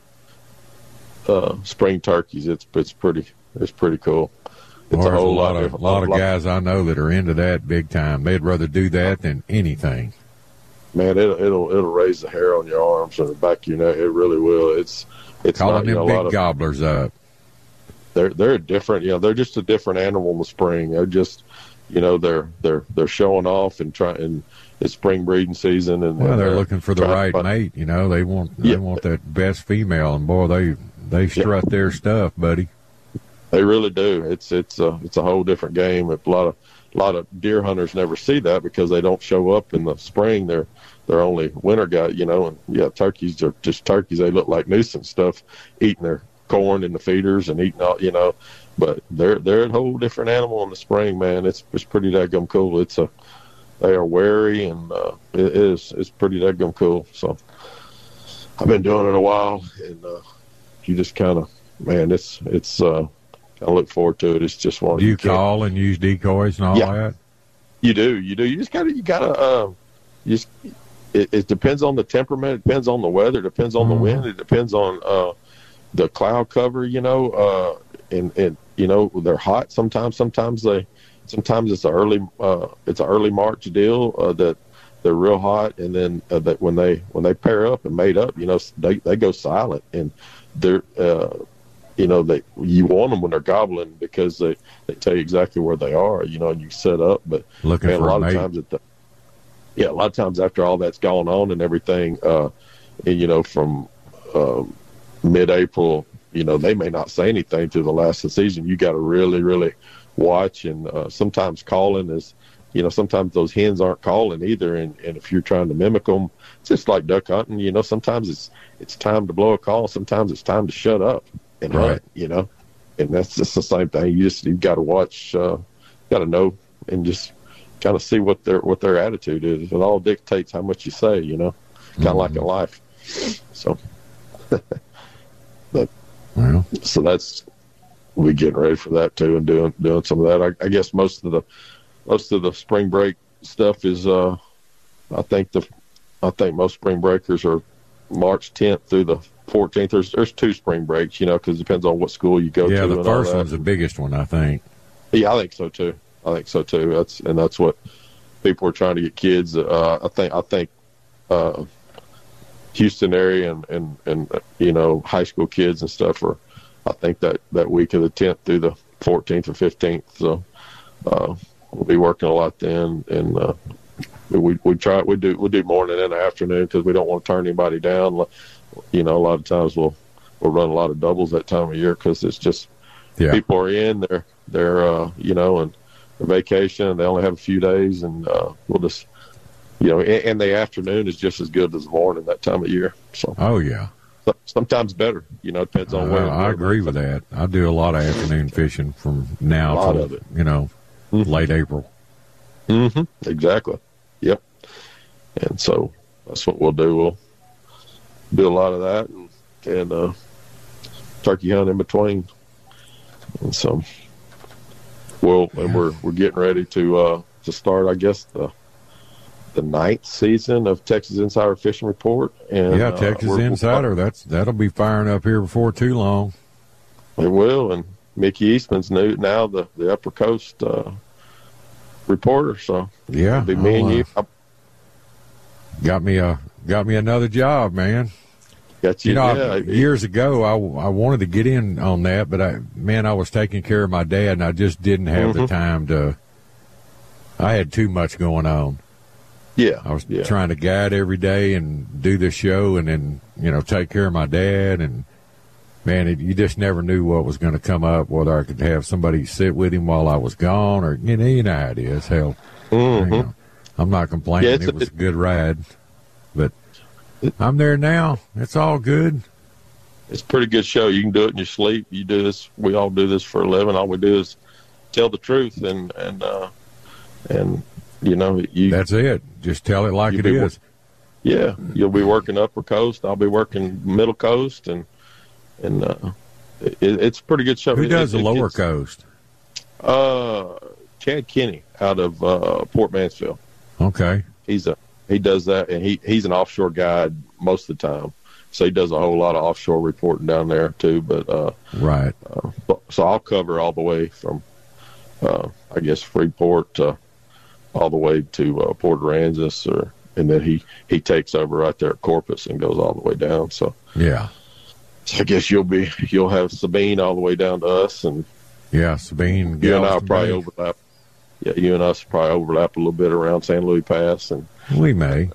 uh, spring turkeys, it's it's pretty it's pretty cool. It's Well, a whole there's lot, lot of, lot of guys I know that are into that big time. They'd rather do that than anything. Man, it'll it'll it'll raise the hair on your arms and the back of your neck. It really will. It's it's Calling not, you them know, a big lot of, gobblers up. they're they're different. You know, they're just a different animal in the spring. They're just, you know, they're they're they're showing off and trying. And it's spring breeding season, and Well, and they're looking for the trying to right find- mate. You know, they want they Yeah. want that best female, and boy, they they strut their stuff, buddy. They really do. It's it's a it's a whole different game. A lot of a lot of deer hunters never see that because they don't show up in the spring. They're they're only winter guys, you know. And yeah, turkeys are just turkeys. They look like nuisance stuff, eating their corn in the feeders and eating all, you know. But they're they're a whole different animal in the spring, man. It's it's pretty daggum cool. It's a they are wary, and uh, it is it's pretty daggum cool. So I've been doing it a while, and uh, you just kind of man, it's it's. uh I look forward to it. It's just one. Do you call and use decoys and all Yeah. that? You do, you do. You just gotta, you gotta. Uh, you just, it, it depends on the temperament. It depends on the weather. It depends on Mhm. the wind. It depends on uh, the cloud cover. You know, uh, and and you know they're hot sometimes. Sometimes they, sometimes it's a early, uh, it's an early March deal uh, that they're real hot, and then uh, that when they when they pair up and mate up, you know, they they go silent, and they're. Uh, You know, they you want them when they're gobbling because they, they tell you exactly where they are, you know, and you set up. But Looking man, for a a lot mate. of times, at the, yeah, a lot of times after all that's gone on and everything, uh, and, you know, from um, mid-April, you know, they may not say anything to the last of the season. You got to really, really watch, and uh, sometimes calling is you know, sometimes those hens aren't calling either, and, and if you're trying to mimic them, it's just like duck hunting. You know, sometimes it's it's time to blow a call, sometimes it's time to shut up and Right. hunt. You know, and that's just the same thing. You just you got to watch, uh, got to know, and just kind of see what their what their attitude is. It all dictates how much you say. You know, kind of Mm-hmm. like in life. So, but well, so that's we getting ready for that too, and doing doing some of that. I, I guess most of the most of the spring break stuff is. Uh, I think the I think most spring breakers are March tenth through the fourteenth. There's there's two spring breaks, you know, because it depends on what school you go yeah, to. the and all first that. one's the biggest one, I think. Yeah, I think so too. I think so too. That's and that's what people are trying to get kids. Uh, I think I think uh, Houston area and, and and uh, you know high school kids and stuff are. I think that, that week of the tenth through the fourteenth or fifteenth. So uh, we'll be working a lot then, and uh, we we try we do we do morning and afternoon because we don't want to turn anybody down. You know, a lot of times we'll we'll run a lot of doubles that time of year because it's just yeah. people are in they're they're uh, you know and they're vacation and they only have a few days, and uh, we'll just you know and, and the afternoon is just as good as the morning that time of year. So oh yeah. Sometimes better, you know. It depends on Uh, where. I agree with that. I do a lot of afternoon fishing from now A lot till of it. you know Mm-hmm. late April. Mm-hmm. Exactly. Yep. And so that's what we'll do. We'll do a lot of that and, and uh, turkey hunt in between. And so we'll and we're we're getting ready to uh, to start. I guess the the ninth season of Texas Insider Fishing Report. And yeah, uh, Texas we're- Insider. That's that'll be firing up here before too long. It will, and Mickey Eastman's new now the the Upper Coast uh, reporter. So Yeah, it'll be me I'll, and you. uh, got me a got me another job, man. Got You you. know, I- yeah, years ago, I, I wanted to get in on that, but I man, I was taking care of my dad, and I just didn't have the Mhm. time to. I had too much going on. yeah. I was yeah. trying to guide every day and do the show, and then you know take care of my dad, and man, it, you just never knew what was going to come up. Whether I could have somebody sit with him while I was gone, or you know, you know how it is. Hell, Mhm. you know, I'm not complaining. Yeah, it's- it was a good ride, but I'm there now. It's all good. It's a pretty good show. You can do it in your sleep. You do this. We all do this for a living. All we do is tell the truth, and and uh, and you know you. That's it. Just tell it like You it be wor- is. Yeah, you'll be working Upper Coast. I'll be working Middle Coast, and and uh, it, it's a pretty good show. Who It- does it- the lower it's- coast? Uh, Chad Kinney out of uh, Port Mansfield. Okay. He's a he does that, and he he's an offshore guide most of the time. So he does a whole lot of offshore reporting down there too. But uh, Right. uh, so- so I'll cover all the way from uh, I guess Freeport to all the way to uh, Port Aransas, or and then he he takes over right there at Corpus and goes all the way down. So, Yeah. so I guess you'll be you'll have Sabine all the way down to us, and Yeah. Sabine. you and I will Galveston probably Bay. overlap. Yeah, you and us probably overlap a little bit around San Luis Pass, and We may.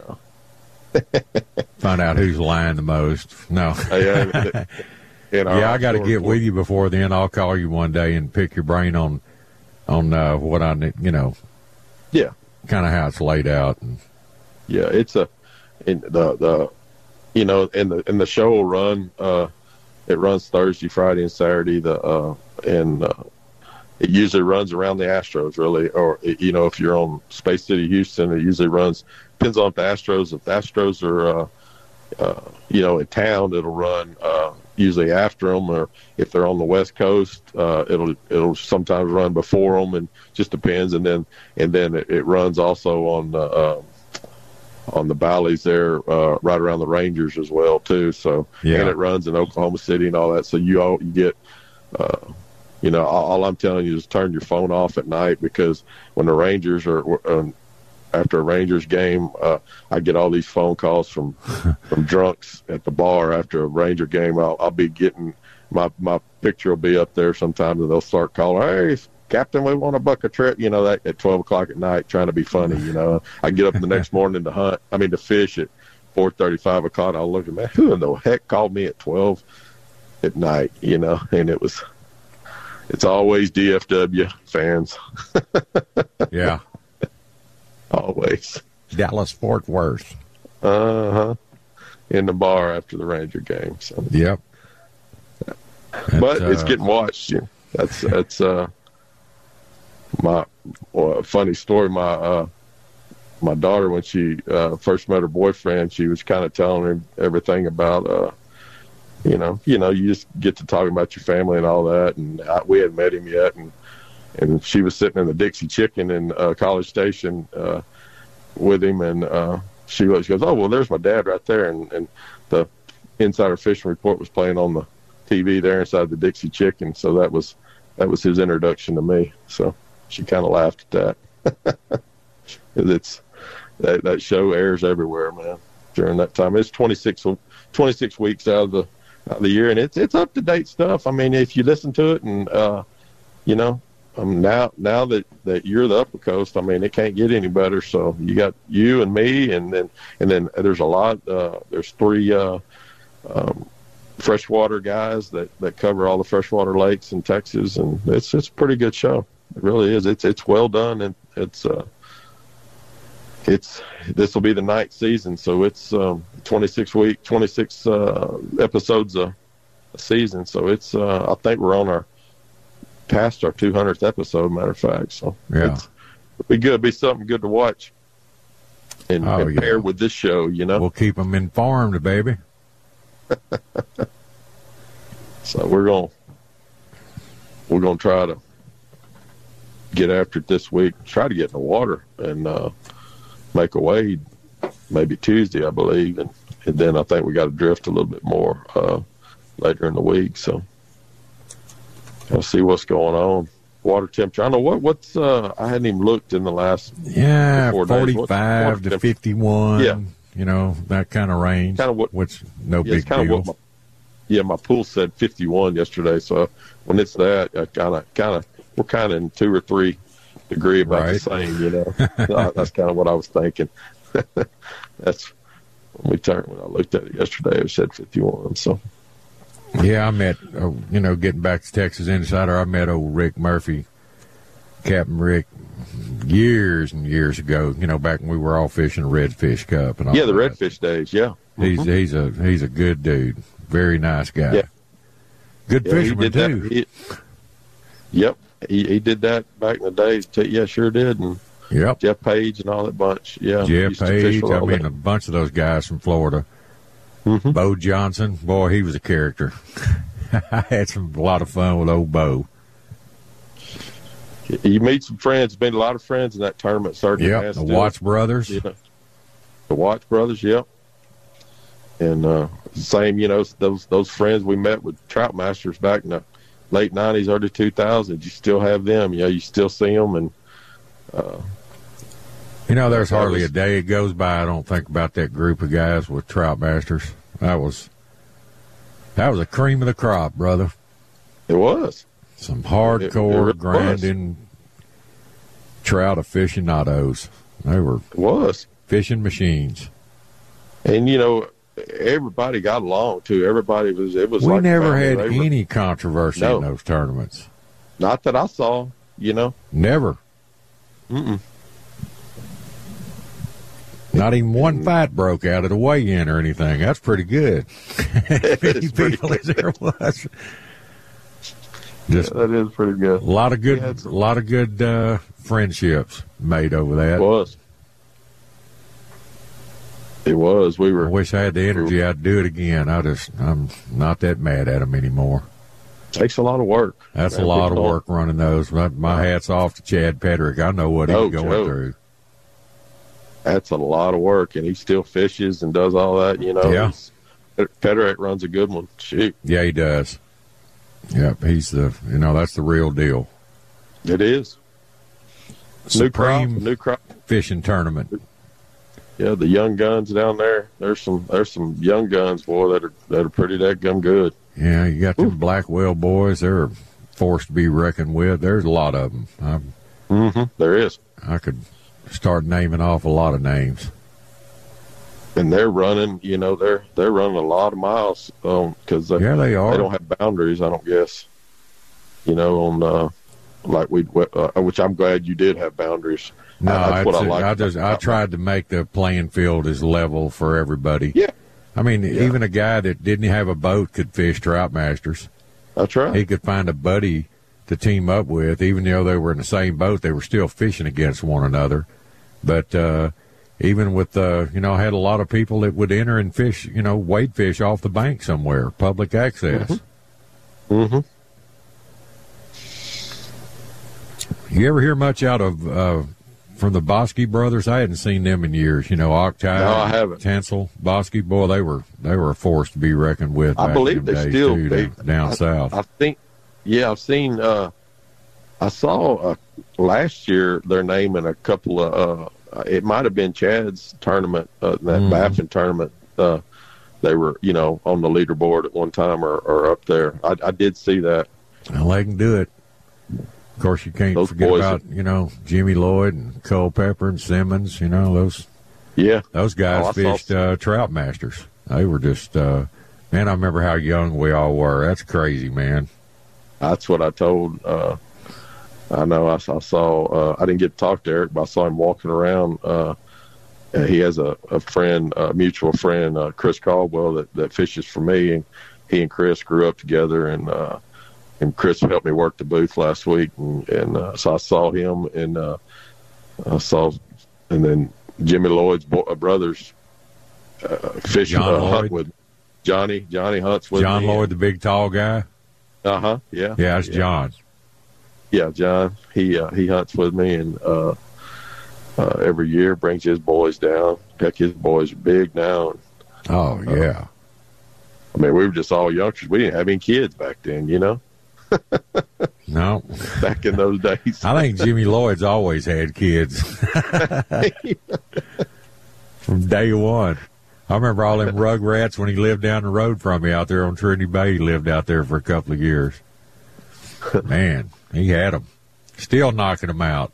Find out who's lying the most. No. yeah, and our Yeah, I got to offshore get report- with you before then. I'll call you one day and pick your brain on on uh, what I need, you know, Yeah, kind of how it's laid out. And, yeah, it's a and the the you know, and the and the show will run. Uh, it runs Thursday, Friday, and Saturday. The uh, and uh, it usually runs around the Astros, really, or you know, if you're on Space City, Houston, it usually runs. Depends on if the Astros. If the Astros are, uh, uh, you know, in town, it'll run uh, usually after them, or if they're on the West Coast, uh, it'll it'll sometimes run before them, and just depends. And then and then it, it runs also on the uh, on the valleys there, uh, right around the Rangers as well too. So Yeah. and it runs in Oklahoma City and all that. So you all you get. Uh, You know, all, all I'm telling you is turn your phone off at night, because when the Rangers are um, after a Rangers game, uh, I get all these phone calls from from drunks at the bar after a Ranger game. I'll, I'll be getting my my picture will be up there sometimes, and they'll start calling, "Hey, Captain, we want to book a trip." You know, that at twelve o'clock at night, trying to be funny. You know, I get up the next morning to hunt. I mean, to fish at four thirty, five o'clock. I'll look at man, who in the heck called me at twelve at night? You know, and it was. It's always D F W fans. yeah. Always. Dallas Fort Worth. Uh huh. In the bar after the Ranger game. So. Yep. But uh, it's getting watched. Yeah. That's that's uh my well, funny story. My uh my daughter, when she uh, first met her boyfriend, she was kind of telling him everything about uh you know you know you just get to talking about your family and all that, and I, we hadn't met him yet, and and she was sitting in the Dixie Chicken in uh, College Station uh, with him, and uh, she, was, she goes, oh well, there's my dad right there, and and the Insider Fishing Report was playing on the T V there inside the Dixie Chicken, so that was that was his introduction to me. So she kind of laughed at that. it's that that show airs everywhere, man. During that time, it's twenty-six, twenty-six weeks out of the out of the year, and it's it's up to date stuff. I mean, if you listen to it, and uh, you know, um, now now that, that you're the Upper Coast, I mean, it can't get any better. So you got you and me, and then and then there's a lot. Uh, there's three. Uh, um, freshwater guys that, that cover all the freshwater lakes in Texas, and it's it's a pretty good show. It really is. It's it's well done, and it's uh it's this will be the ninth season, so it's um, twenty-six week, twenty-six uh, episodes a, a season. So it's uh, I think we're on our past our two hundredth episode. Matter of fact, so yeah, it's, it'll be good. It'll be something good to watch, and, oh, and yeah. pair with this show. You know, we'll keep them informed, baby. So we're gonna we're gonna try to get after it this week. Try to get in the water and uh, make a wade, maybe Tuesday, I believe, and, and then I think we got to drift a little bit more uh, later in the week. So I'll see what's going on. Water temperature. I know what what's. Uh, I hadn't even looked in the last yeah forty-five to fifty-one. Yeah. You know, that kind of range. Kind of what, which no yeah, big kind deal. Of what my, yeah, my pool said fifty-one yesterday, so when it's that, I kind of, kind of, we're kind of in two or three degree about right. the same, you know. So that's kind of what I was thinking. That's when we turned when I looked at it yesterday. It said fifty-one. So yeah, I met, uh, you know, getting back to Texas Insider, I met old Rick Murphy, Captain Rick, years and years ago. You know, back when we were all fishing the Redfish Cup and all. Yeah, the that. Redfish days. Yeah, he's mm-hmm. he's a he's a good dude. Very nice guy. Yeah. Good yeah, fisherman, too. He, yep. He he did that back in the day. Yeah, sure did. And yep. Jeff Page and all that bunch. Yeah. Jeff Page. I mean, that. a bunch of those guys from Florida. Mm-hmm. Bo Johnson. Boy, he was a character. I had some a lot of fun with old Bo. You meet some friends. Been a lot of friends in that tournament. Certainly. Yep. The Watts brothers. You know, the Watts brothers. Yep. And uh, same, you know, those those friends we met with Trout Masters back in the late nineties, early two thousands. You still have them. You know, you still see them, and uh, you know, there's hardly was, a day it goes by I don't think about that group of guys with Trout Masters. That was that was a cream of the crop, brother. It was some hardcore it, it really grinding was. trout aficionados. They were it was fishing machines, and you know. Everybody got along too. Everybody was. It was. We like never had were, any controversy no, in those tournaments. Not that I saw. You know. Never. Mm-mm. Not even one fight broke out at a weigh-in or anything. That's pretty good. As many people as there was. Just yeah, that is pretty good. A lot of good. A some... lot of good uh, friendships made over that. It was. It was. We were. I wish I had the energy. Were, I'd do it again. I just, I'm not that mad at them anymore. Takes a lot of work. That's man, a lot of work don't. running those. My, my hat's off to Chad Pedrick. I know what he's oh, going Joe. through. That's a lot of work, and he still fishes and does all that. You know. Yeah. Pedrick runs a good one. Shoot. Yeah, he does. Yep, he's the. You know, that's the real deal. It is. Supreme new crop. New crop fishing tournament. Yeah, the young guns down there. There's some there's some young guns, boy, that are that are pretty dadgum good. Yeah, you got them Ooh. Blackwell boys. They're a force to be reckoned with. There's a lot of them. I'm, mm-hmm. There is. I could start naming off a lot of names. And they're running. You know, they're they're running a lot of miles because um, yeah, they are. They don't have boundaries. I don't guess. You know, on uh, like we, uh, which I'm glad you did have boundaries. No, uh, that's what I a, like. I just I tried to make the playing field as level for everybody. Yeah. I mean, Yeah. even a guy that didn't have a boat could fish Trout Masters. That's right. He could find a buddy to team up with, even though they were in the same boat. They were still fishing against one another. But uh, even with, uh, you know, I had a lot of people that would enter and fish, you know, wade fish off the bank somewhere, public access. Mm-hmm. Mm-hmm. You ever hear much out of uh, from the Bosky brothers? I hadn't seen them in years. You know, Octai, No, I haven't. Tansel, Bosky. Boy, they were they were a force to be reckoned with. I back believe in them they days, still too, they, down, down I, south. I think, yeah, I've seen. Uh, I saw uh, last year their name in a couple of. Uh, it might have been Chad's tournament, uh, that Mhm. Baffin tournament. Uh, they were, you know, on the leaderboard at one time or, or up there. I, I did see that. Well, they can do it. Of course, you can't Those forget boys about are- you know Jimmy Lloyd and Culpepper and Simmons. You know those. Yeah, those guys Oh, I saw- fished uh, Trout Masters. They were just uh, man. I remember how young we all were. That's crazy, man. That's what I told. Uh, I know I, I saw. Uh, I didn't get to talk to Eric, but I saw him walking around. Uh, and he has a, a friend, a mutual friend, uh, Chris Caldwell, that, that fishes for me, and he and Chris grew up together. And uh, and Chris helped me work the booth last week, and, and uh, so I saw him, and uh, I saw, and then Jimmy Lloyd's bo- uh, brothers uh, fishing John uh, hunt Lloyd? with Johnny. Johnny hunts with John me. Lloyd, the big tall guy. Uh huh. Yeah. Yeah, it's John. Yeah, John. He uh, he hunts with me, and uh, uh, every year brings his boys down. Heck, his boys are big now. Oh yeah. I mean, we were just all youngsters. We didn't have any kids back then, you know. No. Back in those days. I think Jimmy Lloyd's always had kids from day one. I remember all them rugrats when he lived down the road from me out there on Trinity Bay. He lived out there for a couple of years. Man, he had them. Still knocking them out.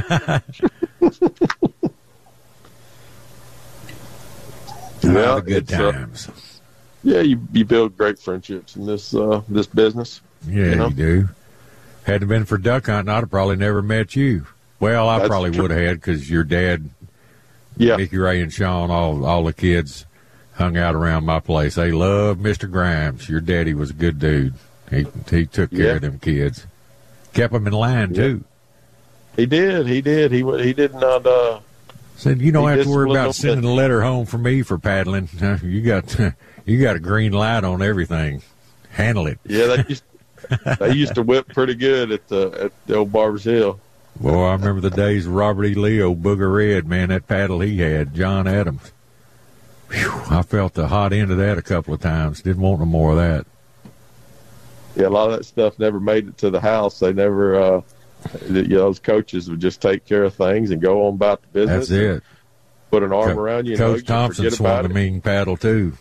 Yeah, the good it's, uh, times. Yeah, you you build great friendships in this uh, this business. Yeah, you know? you do. Had it been for duck hunting, I'd have probably never met you. Well, I That's probably true. would have had because your dad, yeah, Mickey Ray and Sean, all all the kids hung out around my place. They loved Mister Grimes. Your daddy was a good dude. He he took care Yeah. of them kids. Kept them in line, Yeah. too. He did. He did. He wa- he did not. Uh, Said, you don't He have to worry disciplined about them, sending a letter home for me for paddling. You got you got a green light on everything. Handle it. yeah, they used they used to whip pretty good at the at the old Barbers Hill. Boy, I remember the days of Robert E. Leo, Booger Red, man, that paddle he had, John Adams. Whew, I felt the hot end of that a couple of times. Didn't want no more of that. Yeah, a lot of that stuff never made it to the house. They never. Uh, the, you know, those coaches would just take care of things and go on about the business. That's it. Put an arm Co- around you. And Coach hug you, Thompson forget swung about a it. mean paddle, too.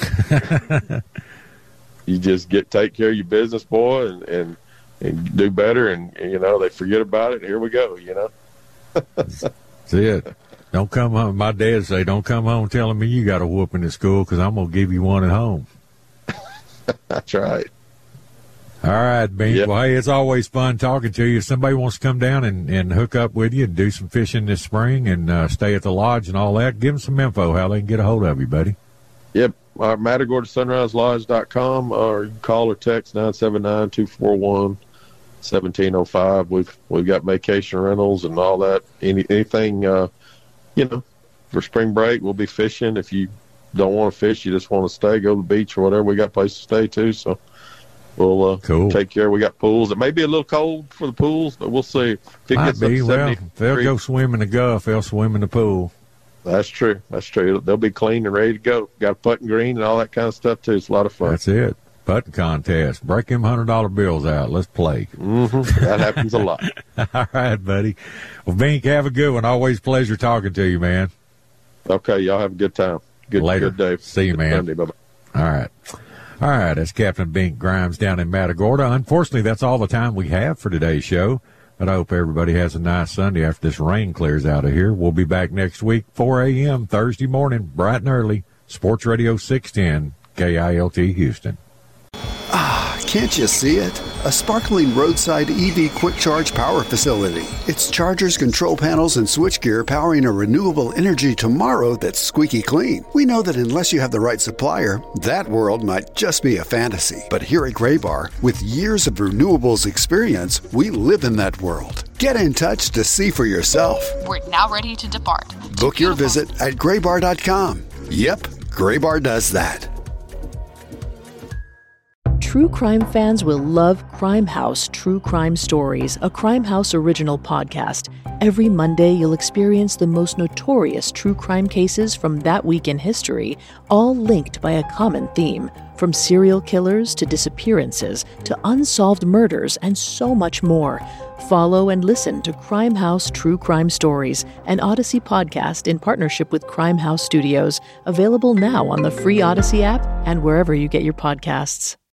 You just get take care of your business, boy, and and, and do better. And, and you know they forget about it. And here we go. You know. That's it. Don't come home. My dad say, don't come home telling me you got a whooping at school because I'm going to give you one at home. That's right. All right, Bean. Yep. Well, hey, it's always fun talking to you. If somebody wants to come down and, and hook up with you and do some fishing this spring and uh, stay at the lodge and all that, give them some info how they can get a hold of you, buddy. Yep. Uh, Matagorda Sunrise Lodge dot com, or you can call or text nine seven nine, two four one, one seven zero five. We've we've got vacation rentals and all that. Any anything, uh, you know, for spring break, we'll be fishing. If you don't want to fish, you just want to stay, go to the beach or whatever. We got places to stay too, so we'll uh, cool. take care. We got pools. It may be a little cold for the pools, but we'll see. If it Might gets up be. to Well, seventy if they'll go swim in the Gulf, they'll swim in the pool. That's true. That's true. They'll be clean and ready to go. Got a putting green and all that kind of stuff too. It's a lot of fun. That's it. Putting contest. Break them one hundred dollar bills out. Let's play. Mm-hmm. That happens a lot. All right, buddy. Well, Bink, have a good one. Always a pleasure talking to you, man. Okay, y'all have a good time. Good, Later. good day. See you, man. Sunday. Bye-bye. All right. All right, that's Captain Bink Grimes down in Matagorda. Unfortunately, that's all the time we have for today's show, but I hope everybody has a nice Sunday after this rain clears out of here. We'll be back next week, four a.m., Thursday morning, bright and early, Sports Radio six ten, K I L T Houston. Can't you see it? A sparkling roadside E V quick charge power facility. It's chargers, control panels, and switchgear powering a renewable energy tomorrow that's squeaky clean. We know that unless you have the right supplier, that world might just be a fantasy. But here at Graybar, with years of renewables experience, we live in that world. Get in touch to see for yourself. We're now ready to depart. Book your visit at graybar dot com. Yep, Graybar does that. True crime fans will love Crime House True Crime Stories, a Crime House original podcast. Every Monday, you'll experience the most notorious true crime cases from that week in history, all linked by a common theme. From serial killers to disappearances to unsolved murders and so much more. Follow and listen to Crime House True Crime Stories, an Odyssey podcast in partnership with Crime House Studios, available now on the free Odyssey app and wherever you get your podcasts.